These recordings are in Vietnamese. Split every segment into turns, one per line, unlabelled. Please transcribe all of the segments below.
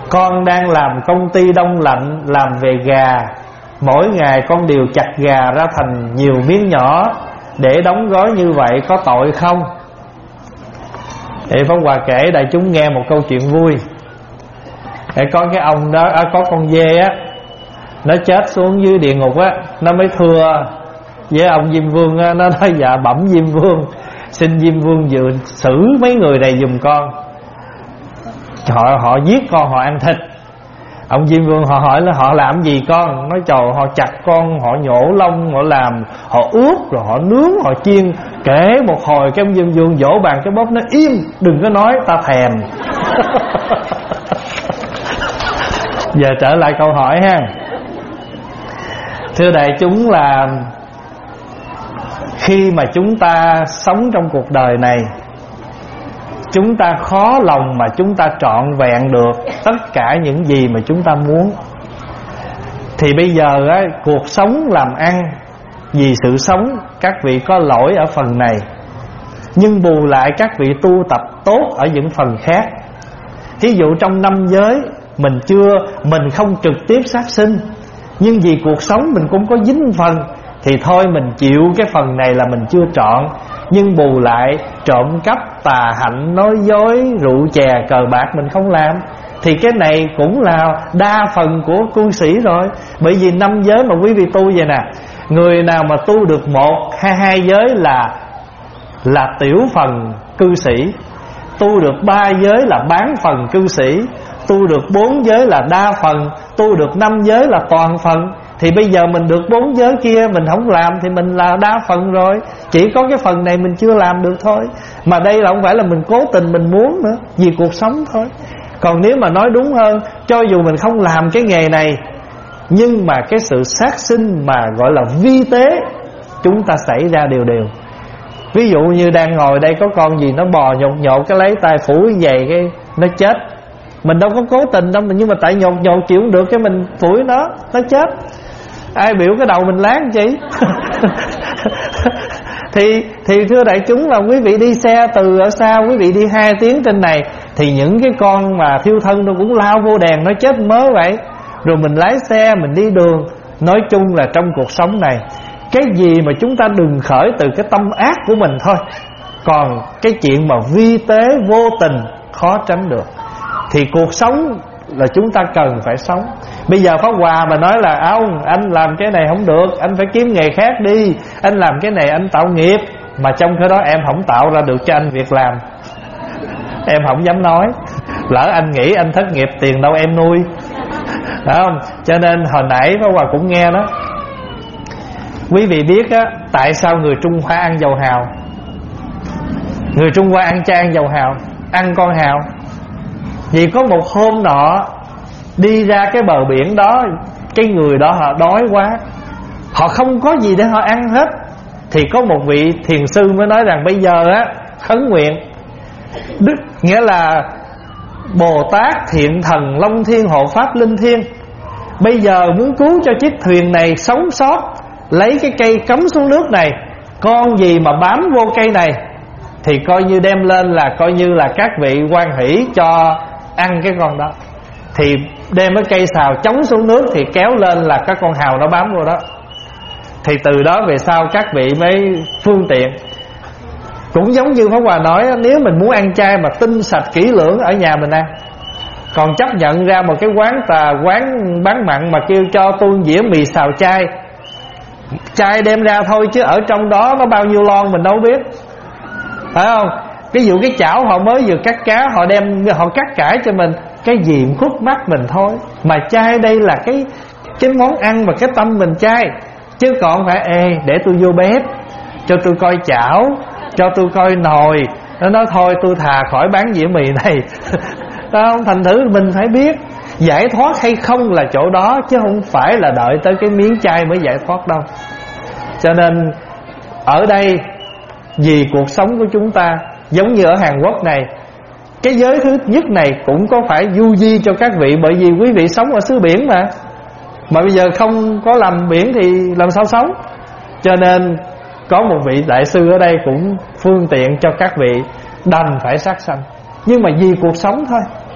Con đang làm công ty đông lạnh, làm về gà. Mỗi ngày con đều chặt gà ra thành nhiều miếng nhỏ để đóng gói như vậy, có tội không? Thì Pháp Hòa kể đại chúng nghe một câu chuyện vui. Có cái ông đó, có con dê á, nó chết xuống dưới địa ngục á, nó mới thưa với ông Diêm Vương á, nó nói dạ bẩm Diêm Vương, xin Diêm Vương vừa xử mấy người này giùm con. Họ giết con, họ ăn thịt. Ông Diêm Vương họ hỏi là họ làm gì con? Nói trời, họ chặt con, họ nhổ lông, họ làm, họ ướp, rồi họ nướng, họ chiên. Kể một hồi cái ông Diêm Vương vỗ bàn cái bóp, nó im, đừng có nói, ta thèm. Giờ trở lại câu hỏi ha. Thưa đại chúng, là khi mà chúng ta sống trong cuộc đời này, chúng ta khó lòng mà chúng ta trọn vẹn được tất cả những gì mà chúng ta muốn. Thì bây giờ á, cuộc sống làm ăn, vì sự sống các vị có lỗi ở phần này, nhưng bù lại các vị tu tập tốt ở những phần khác. Thí dụ trong năm giới mình không trực tiếp sát sinh, nhưng vì cuộc sống mình cũng có dính phần, thì thôi mình chịu cái phần này là mình chưa trọn. Nhưng bù lại trộm cắp, tà hạnh, nói dối, rượu chè, cờ bạc mình không làm, thì cái này cũng là đa phần của cư sĩ rồi. Bởi vì năm giới mà quý vị tu vậy nè, người nào mà tu được một hay hai giới là tiểu phần cư sĩ, tu được ba giới là bán phần cư sĩ, tu được bốn giới là đa phần, tu được năm giới là toàn phần. Thì bây giờ mình được bốn giới kia mình không làm thì mình là đa phần rồi. Chỉ có cái phần này mình chưa làm được thôi. Mà đây là không phải là mình cố tình mình muốn nữa, vì cuộc sống thôi. Còn nếu mà nói đúng hơn, cho dù mình không làm cái nghề này, nhưng mà cái sự sát sinh mà gọi là vi tế chúng ta xảy ra đều đều. Ví dụ như đang ngồi đây, có con gì nó bò nhột nhột, cái lấy tay phủ giày cái nó chết. Mình đâu có cố tình đâu, nhưng mà tại nhột nhột chịu không được, cái mình phủi nó chết. Ai biểu cái đầu mình láng chi? Thì thưa đại chúng, là quý vị đi xe từ ở xa, quý vị đi 2 tiếng trên này, thì những cái con mà thiêu thân nó cũng lao vô đèn, nó chết mớ vậy. Rồi mình lái xe, mình đi đường. Nói chung là trong cuộc sống này, cái gì mà chúng ta đừng khởi từ cái tâm ác của mình thôi. Còn cái chuyện mà vi tế vô tình khó tránh được. Thì cuộc sống là chúng ta cần phải sống. Bây giờ Pháp Hòa mà nói là anh làm cái này không được, anh phải kiếm nghề khác đi, anh làm cái này anh tạo nghiệp, mà trong cái đó em không tạo ra được cho anh việc làm, em không dám nói. Lỡ anh nghĩ anh thất nghiệp, tiền đâu em nuôi, phải không? Cho nên hồi nãy Pháp Hòa cũng nghe đó. Quý vị biết á, tại sao người Trung Hoa ăn dầu hào? Người Trung Hoa ăn chay ăn dầu hào, ăn con hào. Vì có một hôm nọ đi ra cái bờ biển đó, cái người đó họ đói quá, họ không có gì để họ ăn hết. Thì có một vị thiền sư mới nói rằng bây giờ á, khấn nguyện Đức, nghĩa là Bồ Tát Thiện Thần Long Thiên Hộ Pháp Linh Thiên, bây giờ muốn cứu cho chiếc thuyền này sống sót, lấy cái cây cắm xuống nước này, con gì mà bám vô cây này thì coi như đem lên, là coi như là các vị hoan hỷ cho ăn cái con đó. Thì đem cái cây xào chống xuống nước thì kéo lên là các con hào nó bám vô đó. Thì từ đó về sau các vị mới phương tiện. Cũng giống như Pháp Hòa nói, nếu mình muốn ăn chay mà tinh sạch kỹ lưỡng, ở nhà mình ăn. Còn chấp nhận ra một cái quán bán mặn mà kêu cho tôi dĩa mì xào chay, chay đem ra thôi, chứ ở trong đó nó bao nhiêu lon mình đâu biết, phải không? Ví dụ cái chảo họ mới vừa cắt cá, họ cắt cải cho mình, cái gì cũng khuất mắt mình thôi. Mà chay đây là cái món ăn và cái tâm mình chay, chứ còn phải để tôi vô bếp, cho tôi coi chảo, cho tôi coi nồi. Nó nói thôi tôi thà khỏi bán dĩa mì này. Không, thành thử mình phải biết giải thoát hay không là chỗ đó, chứ không phải là đợi tới cái miếng chay mới giải thoát đâu. Cho nên ở đây, vì cuộc sống của chúng ta, giống như ở Hàn Quốc này, cái giới thứ nhất này cũng có phải du di cho các vị. Bởi vì quý vị sống ở xứ biển mà bây giờ không có làm biển thì làm sao sống. Cho nên có một vị đại sư ở đây cũng phương tiện cho các vị đành phải sát sanh, nhưng mà vì cuộc sống thôi.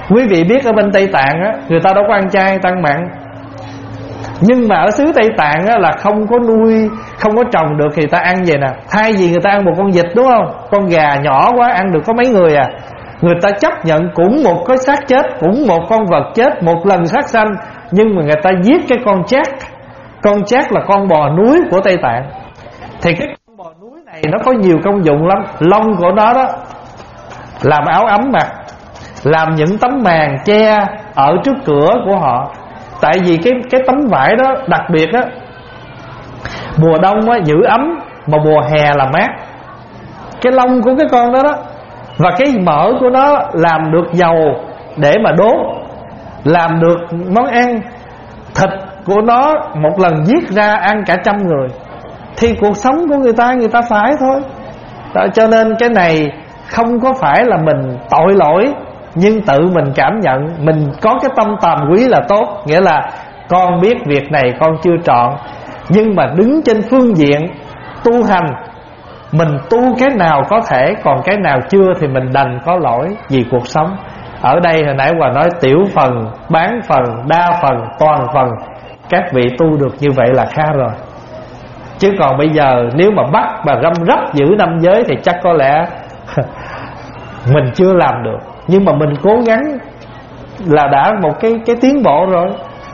Quý vị biết ở bên Tây Tạng á, người ta đâu có ăn chay, ta ăn mặn. Nhưng mà ở xứ Tây Tạng á, là không có nuôi, không có trồng được thì ta ăn vậy nè. Thay vì người ta ăn một con vịt đúng không, con gà nhỏ quá ăn được có mấy người à, người ta chấp nhận cũng một cái xác chết, cũng một con vật chết, một lần sát sanh, nhưng mà người ta giết cái con chác. Con chác là con bò núi của Tây Tạng. Thì cái con bò núi này nó có nhiều công dụng lắm. Lông của nó đó làm áo ấm mặc, làm những tấm màn che ở trước cửa của họ. Tại vì cái tấm vải đó đặc biệt á, mùa đông á giữ ấm, mà mùa hè là mát. Cái lông của cái con đó đó, và cái mỡ của nó làm được dầu để mà đốt, làm được món ăn. Thịt của nó một lần giết ra ăn cả 100 người. Thì cuộc sống của người ta phải thôi đó. Cho nên cái này không có phải là mình tội lỗi, nhưng tự mình cảm nhận mình có cái tâm tàm quý là tốt. Nghĩa là con biết việc này con chưa trọn, nhưng mà đứng trên phương diện tu hành, mình tu cái nào có thể, còn cái nào chưa thì mình đành có lỗi vì cuộc sống. Ở đây hồi nãy Hòa nói tiểu phần, bán phần, đa phần, toàn phần. Các vị tu được như vậy là khá rồi. Chứ còn bây giờ nếu mà bắt và răm rắp giữ 5 giới thì chắc có lẽ mình chưa làm được. Nhưng mà mình cố gắng là đã một cái tiến bộ rồi.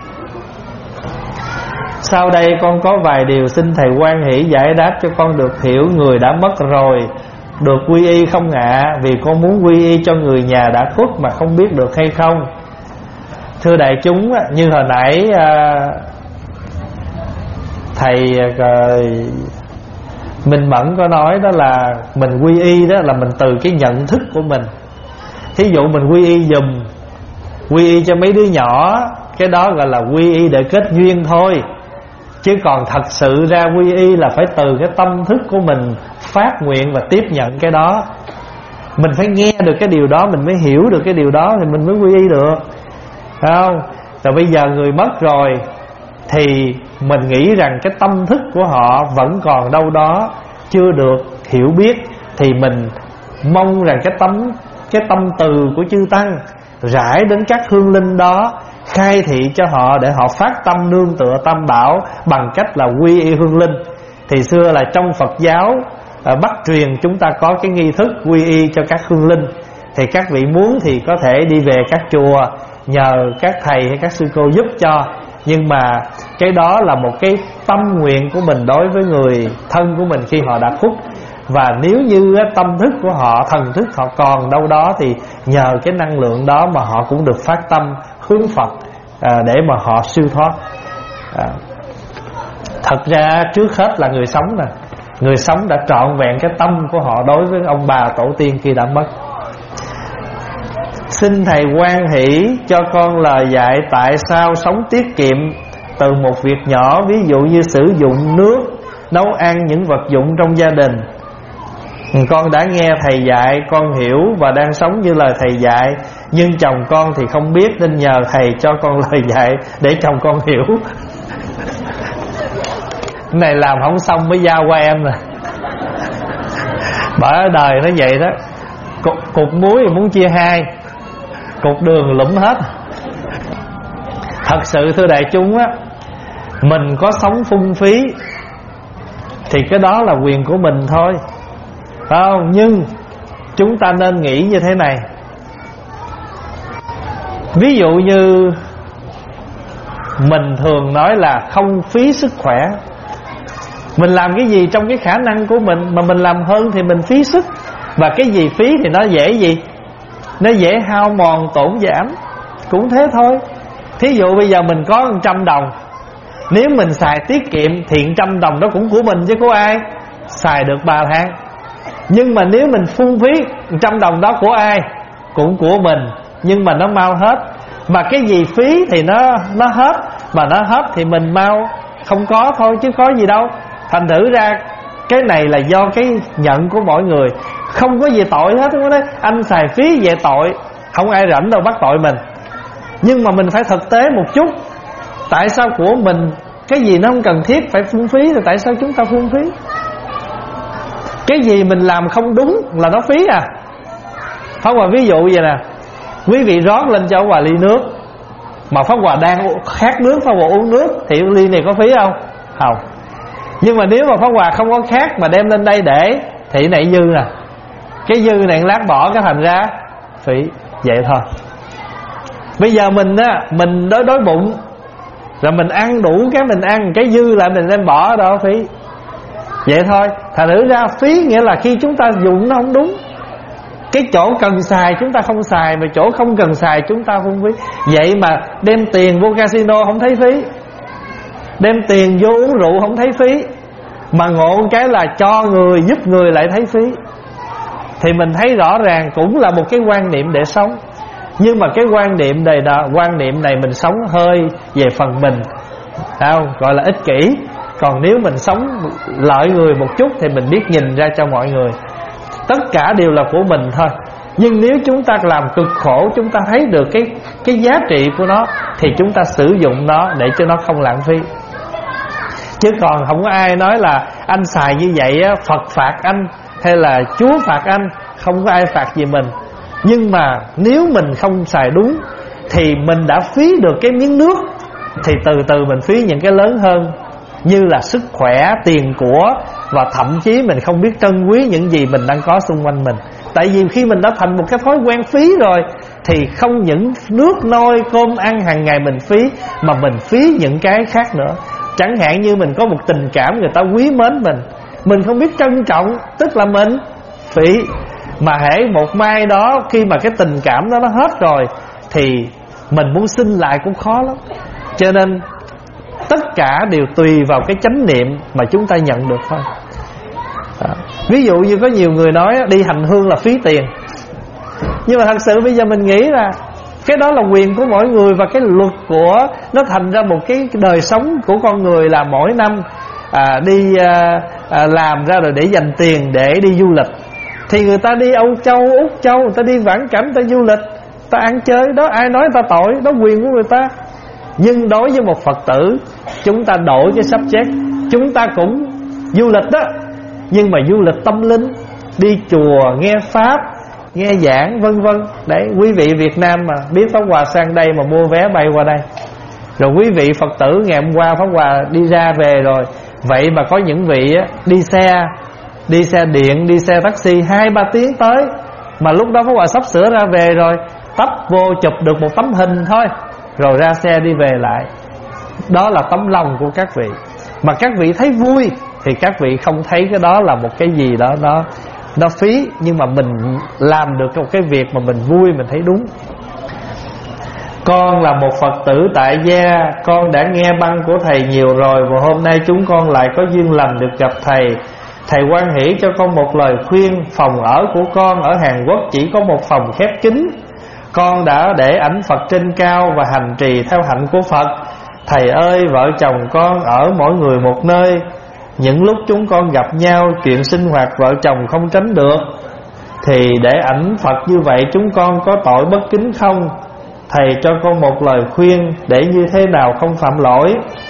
Sau đây con có vài điều xin Thầy hoan hỷ giải đáp cho con được hiểu. Người đã mất rồi được quy y không ạ? Vì con muốn quy y cho người nhà đã khuất mà không biết được hay không. Thưa đại chúng, như hồi nãy Thầy Minh Mẫn có nói đó là mình quy y đó là mình từ cái nhận thức của mình. Thí dụ mình quy y dùm, quy y cho mấy đứa nhỏ, cái đó gọi là quy y để kết duyên thôi. Chứ còn thật sự ra quy y là phải từ cái tâm thức của mình phát nguyện và tiếp nhận cái đó. Mình phải nghe được cái điều đó, mình mới hiểu được cái điều đó thì mình mới quy y được, phải không? Rồi bây giờ người mất rồi thì mình nghĩ rằng cái tâm thức của họ vẫn còn đâu đó chưa được hiểu biết, thì mình mong rằng cái tâm từ của chư Tăng rải đến các hương linh đó, khai thị cho họ để họ phát tâm nương tựa Tam Bảo bằng cách là quy y hương linh. Thì xưa là trong Phật giáo Bắc truyền chúng ta có cái nghi thức quy y cho các hương linh. Thì các vị muốn thì có thể đi về các chùa nhờ các thầy hay các sư cô giúp cho. Nhưng mà cái đó là một cái tâm nguyện của mình đối với người thân của mình khi họ đã khuất. Và nếu như tâm thức của họ, thần thức họ còn đâu đó, thì nhờ cái năng lượng đó mà họ cũng được phát tâm hướng Phật để mà họ siêu thoát. Thật ra trước hết là người sống nè. Người sống đã trọn vẹn cái tâm của họ đối với ông bà tổ tiên khi đã mất. Xin Thầy hoan hỷ cho con lời dạy tại sao sống tiết kiệm từ một việc nhỏ, ví dụ như sử dụng nước, nấu ăn những vật dụng trong gia đình. Con đã nghe Thầy dạy, con hiểu và đang sống như lời Thầy dạy. Nhưng chồng con thì không biết, nên nhờ Thầy cho con lời dạy để chồng con hiểu. Cái này làm không xong mới giao qua em nè. Bởi đời nó vậy đó. Cục muối thì muốn chia hai, cục đường lụm hết. Thật sự thưa đại chúng á, mình có sống phung phí thì cái đó là quyền của mình thôi, phải không? Nhưng chúng ta nên nghĩ như thế này. Ví dụ như mình thường nói là không phí sức khỏe. Mình làm cái gì trong cái khả năng của mình, mà mình làm hơn thì mình phí sức. Và cái gì phí thì nó dễ gì? Nó dễ hao mòn, tổn giảm. Cũng thế thôi. Thí dụ bây giờ mình có 100 đồng, nếu mình xài tiết kiệm thì 100 đồng đó cũng của mình chứ của ai? Xài được 3 tháng. Nhưng mà nếu mình phung phí 100 đồng đó của ai? Cũng của mình, nhưng mà nó mau hết. Mà cái gì phí thì nó hết, mà nó hết thì mình mau không có thôi chứ có gì đâu. Thành thử ra cái này là do cái nhận của mỗi người. Không có gì tội hết. Không có đấy, anh xài phí về tội, không ai rảnh đâu bắt tội mình. Nhưng mà mình phải thực tế một chút. Tại sao của mình cái gì nó không cần thiết phải phung phí, thì tại sao chúng ta phung phí? Cái gì mình làm không đúng là nó phí à? Không, mà ví dụ vậy nè, Quý vị rót lên cho Pháp Hòa ly nước, mà Pháp Hòa đang khát nước, Pháp Hòa uống nước, thì ly này có phí không? Không. Nhưng mà nếu mà Pháp Hòa không có khát mà đem lên đây để, thì này dư nè. Cái dư này lát bỏ cái thành ra phí. Vậy thôi. Bây giờ mình á, mình đói bụng rồi mình ăn đủ cái mình ăn, cái dư lại mình đem bỏ đâu phí. Vậy thôi. Thành thử ra phí nghĩa là khi chúng ta dùng nó không đúng. Cái chỗ cần xài chúng ta không xài, mà chỗ không cần xài chúng ta không phí. Vậy mà đem tiền vô casino không thấy phí, đem tiền vô uống rượu không thấy phí, mà ngộ cái là cho người, giúp người lại thấy phí. Thì mình thấy rõ ràng cũng là một cái quan niệm để sống. Nhưng mà cái quan niệm này mình sống hơi về phần mình, không? Gọi là ích kỷ. Còn nếu mình sống lợi người một chút thì mình biết nhìn ra cho mọi người. Tất cả đều là của mình thôi. Nhưng nếu chúng ta làm cực khổ, chúng ta thấy được cái giá trị của nó, thì chúng ta sử dụng nó để cho nó không lãng phí. Chứ còn không có ai nói là anh xài như vậy á, Phật phạt anh hay là Chúa phạt anh. Không có ai phạt gì mình. Nhưng mà nếu mình không xài đúng thì mình đã phí được cái miếng nước, thì từ từ mình phí những cái lớn hơn, như là sức khỏe, tiền của, và thậm chí mình không biết trân quý những gì mình đang có xung quanh mình. Tại vì khi mình đã thành một cái thói quen phí rồi, thì không những nước nôi cơm ăn hàng ngày mình phí, mà mình phí những cái khác nữa. Chẳng hạn như mình có một tình cảm, người ta quý mến mình không biết trân trọng, tức là mình phí. Mà hễ một mai đó, khi mà cái tình cảm đó nó hết rồi, thì mình muốn xin lại cũng khó lắm. Cho nên tất cả đều tùy vào cái chánh niệm mà chúng ta nhận được thôi. Ví dụ như có nhiều người nói đi hành hương là phí tiền. Nhưng mà thật sự bây giờ mình nghĩ là cái đó là quyền của mỗi người, và cái luật của nó thành ra một cái đời sống của con người là mỗi năm đi làm ra rồi để dành tiền để đi du lịch. Thì người ta đi Âu Châu, Úc Châu, người ta đi vãn cảnh, người ta du lịch, người ta ăn chơi, đó ai nói người ta tội, đó quyền của người ta. Nhưng đối với một Phật tử, chúng ta đổi cái subject, chúng ta cũng du lịch đó, nhưng mà du lịch tâm linh, đi chùa, nghe Pháp, nghe giảng vân vân. Đấy, quý vị Việt Nam mà biết Pháp Hòa sang đây mà mua vé bay qua đây. Rồi quý vị Phật tử ngày hôm qua Pháp Hòa đi ra về rồi. Vậy mà có những vị á, đi xe điện, đi xe taxi 2-3 tiếng tới, mà lúc đó Pháp Hòa sắp sửa ra về rồi, tấp vô chụp được một tấm hình thôi, rồi ra xe đi về lại. Đó là tấm lòng của các vị. Mà các vị thấy vui thì các vị không thấy cái đó là một cái gì đó nó phí. Nhưng mà mình làm được một cái việc mà mình vui, mình thấy đúng. Con là một Phật tử tại gia, con đã nghe băng của thầy nhiều rồi, và hôm nay chúng con lại có duyên lành được gặp thầy. Thầy hoan hỷ cho con một lời khuyên. Phòng ở của con ở Hàn Quốc chỉ có một phòng khép kín. Con đã để ảnh Phật trên cao và hành trì theo hạnh của Phật. Thầy ơi, vợ chồng con ở mỗi người một nơi. Những lúc chúng con gặp nhau, chuyện sinh hoạt vợ chồng không tránh được, thì để ảnh Phật như vậy chúng con có tội bất kính không? Thầy cho con một lời khuyên để như thế nào không phạm lỗi.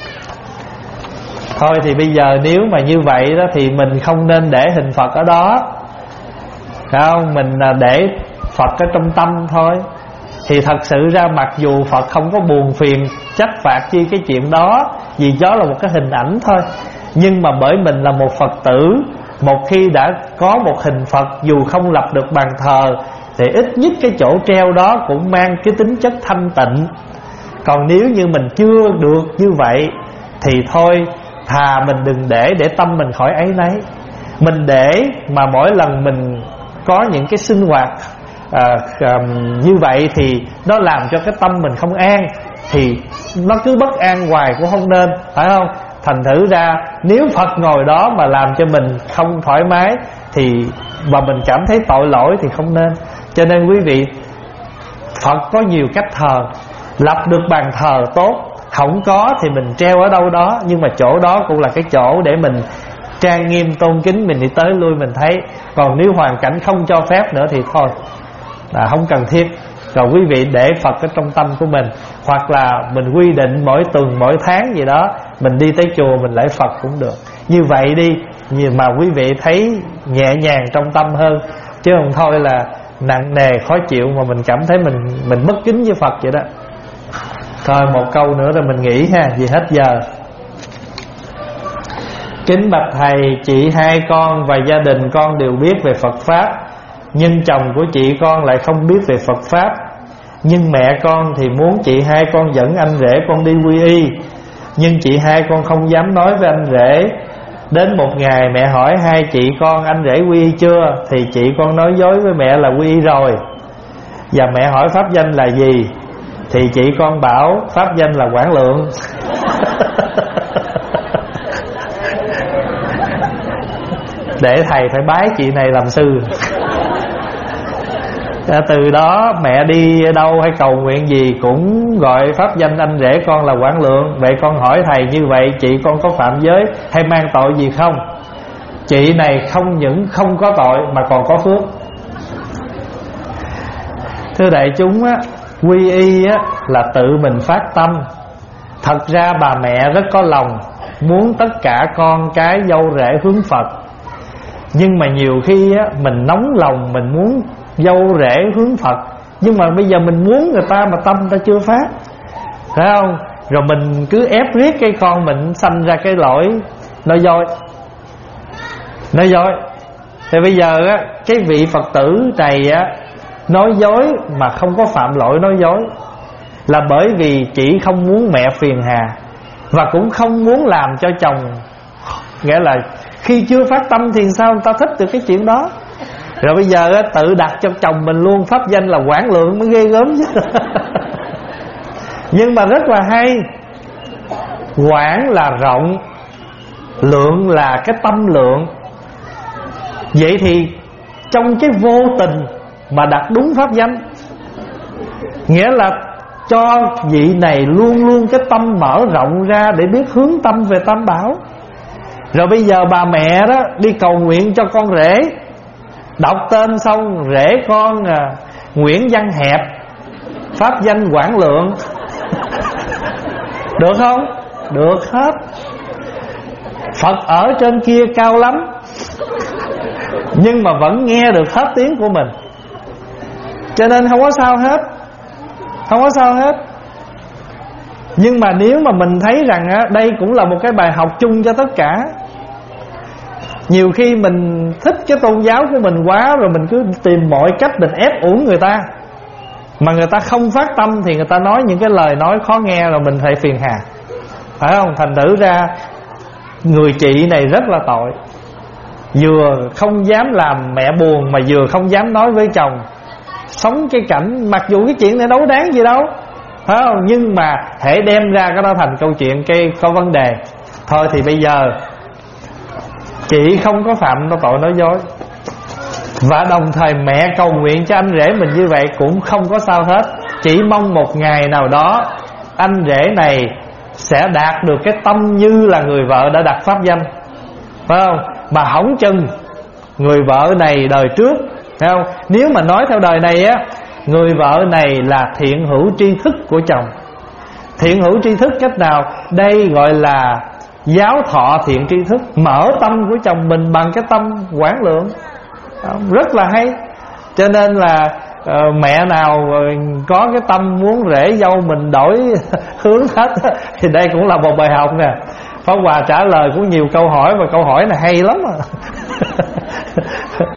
Thôi thì bây giờ nếu mà như vậy đó, thì mình không nên để hình Phật ở đó, không? Mình để Phật ở trong tâm thôi. Thì thật sự ra mặc dù Phật không có buồn phiền trách phạt chi cái chuyện đó, vì đó là một cái hình ảnh thôi. Nhưng mà bởi mình là một Phật tử, một khi đã có một hình Phật, dù không lập được bàn thờ, thì ít nhất cái chỗ treo đó cũng mang cái tính chất thanh tịnh. Còn nếu như mình chưa được như vậy thì thôi, thà mình đừng để tâm mình khỏi áy náy. Mình để mà mỗi lần mình có những cái sinh hoạt như vậy thì nó làm cho cái tâm mình không an, thì nó cứ bất an hoài cũng không nên, phải không? Thành thử ra nếu Phật ngồi đó mà làm cho mình không thoải mái thì và mình cảm thấy tội lỗi thì không nên. Cho nên quý vị, Phật có nhiều cách thờ. Lập được bàn thờ tốt, không có thì mình treo ở đâu đó, nhưng mà chỗ đó cũng là cái chỗ để mình trang nghiêm tôn kính, mình đi tới lui mình thấy. Còn nếu hoàn cảnh không cho phép nữa thì thôi, không cần thiết. Rồi quý vị để Phật ở trong tâm của mình, hoặc là mình quy định mỗi tuần mỗi tháng gì đó mình đi tới chùa mình lễ Phật cũng được. Như vậy đi, mà quý vị thấy nhẹ nhàng trong tâm hơn. Chứ không thôi là nặng nề khó chịu, mà mình cảm thấy mình mất kính với Phật vậy đó. Thôi một câu nữa rồi mình nghỉ ha, vì hết giờ. Kính bạch thầy, chị hai con và gia đình con đều biết về Phật Pháp, nhưng chồng của chị con lại không biết về Phật Pháp. Nhưng mẹ con thì muốn chị hai con dẫn anh rể con đi quy y, nhưng chị hai con không dám nói với anh rể. Đến một ngày mẹ hỏi hai chị con anh rể quy y chưa, thì chị con nói dối với mẹ là quy y rồi. Và mẹ hỏi pháp danh là gì, thì chị con bảo pháp danh là Quảng Lượng. Để thầy phải bái chị này làm sư. Từ đó mẹ đi đâu hay cầu nguyện gì cũng gọi pháp danh anh rể con là Quảng Lượng. Vậy con hỏi thầy, như vậy chị con có phạm giới hay mang tội gì không? Chị này không những không có tội mà còn có phước. Thưa đại chúng á, quy y á, là tự mình phát tâm. Thật ra bà mẹ rất có lòng, muốn tất cả con cái dâu rể hướng Phật. Nhưng mà nhiều khi á, mình nóng lòng, mình muốn dâu rể hướng Phật, nhưng mà bây giờ mình muốn người ta mà tâm ta chưa phát, phải không? Rồi mình cứ ép riết cái con mình sanh ra cái lỗi nói dối. Thì bây giờ á, cái vị Phật tử này á, nói dối mà không có phạm lỗi nói dối là bởi vì chỉ không muốn mẹ phiền hà, và cũng không muốn làm cho chồng. Nghĩa là khi chưa phát tâm thì sao người ta thích được cái chuyện đó. Rồi bây giờ á, tự đặt cho chồng mình luôn pháp danh là Quảng Lượng mới ghê gớm chứ. Nhưng mà rất là hay. Quảng là rộng, lượng là cái tâm lượng. Vậy thì trong cái vô tình mà đặt đúng pháp danh, nghĩa là cho vị này luôn luôn cái tâm mở rộng ra để biết hướng tâm về Tam Bảo. Rồi bây giờ bà mẹ đó đi cầu nguyện cho con rể, đọc tên xong rể con Nguyễn Văn Hẹp, pháp danh Quảng Lượng. Được không? Được hết. Phật ở trên kia cao lắm, nhưng mà vẫn nghe được hết tiếng của mình, cho nên không có sao hết. Không có sao hết. Nhưng mà nếu mà mình thấy rằng đây cũng là một cái bài học chung cho tất cả. Nhiều khi mình thích cái tôn giáo của mình quá, rồi mình cứ tìm mọi cách mình ép uổng người ta, mà người ta không phát tâm thì người ta nói những cái lời nói khó nghe, rồi mình phải phiền hà, phải không? Thành thử ra người chị này rất là tội, vừa không dám làm mẹ buồn, mà vừa không dám nói với chồng. Sống cái cảnh, mặc dù cái chuyện này đâu đáng gì đâu, phải không? Nhưng mà hễ đem ra cái đó thành câu chuyện cái có vấn đề. Thôi thì bây giờ chị không có phạm tội nói dối, và đồng thời mẹ cầu nguyện cho anh rể mình như vậy cũng không có sao hết. Chỉ mong một ngày nào đó anh rể này sẽ đạt được cái tâm như là người vợ đã đặt pháp danh, phải không? Mà hỏng chừng người vợ này đời trước, phải không? Nếu mà nói theo đời này á, người vợ này là thiện hữu tri thức của chồng. Thiện hữu tri thức cách nào? Đây gọi là giáo thọ thiện tri thức, mở tâm của chồng mình bằng cái tâm Quảng Lượng. Rất là hay. Cho nên là mẹ nào có cái tâm muốn rể dâu mình đổi hướng hết thì đây cũng là một bài học nè. Pháp Hòa trả lời cũng nhiều câu hỏi, và câu hỏi này hay lắm à.